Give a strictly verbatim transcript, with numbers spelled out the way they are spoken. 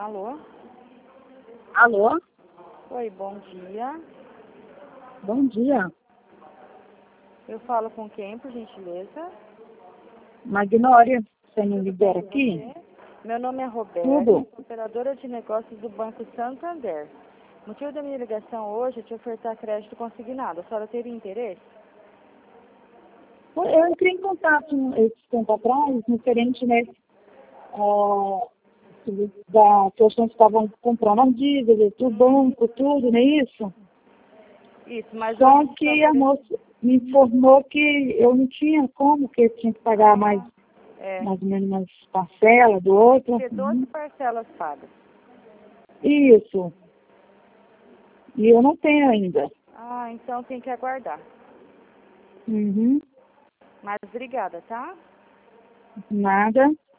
Alô? Alô? Oi, bom dia. Bom dia. Eu falo com quem, por gentileza? Magnólia, você me Tudo libera bem com aqui? você? Meu nome é Roberta, Tudo. operadora de negócios do Banco Santander. O motivo da minha ligação hoje é te ofertar crédito consignado. A senhora teria interesse? Eu entrei em contato esse tempo atrás, referente, né, ah, da questão que estavam comprando as dívidas, do banco, tudo, não é isso? Isso, mas Só hoje que está a moça me informou que eu não tinha como, que eu tinha que pagar mais, é, mais ou menos umas parcelas do outro. ter doze Uhum. parcelas pagas. Isso. E eu não tenho ainda. Ah, então tem que aguardar. Uhum. Mas obrigada, tá? Nada.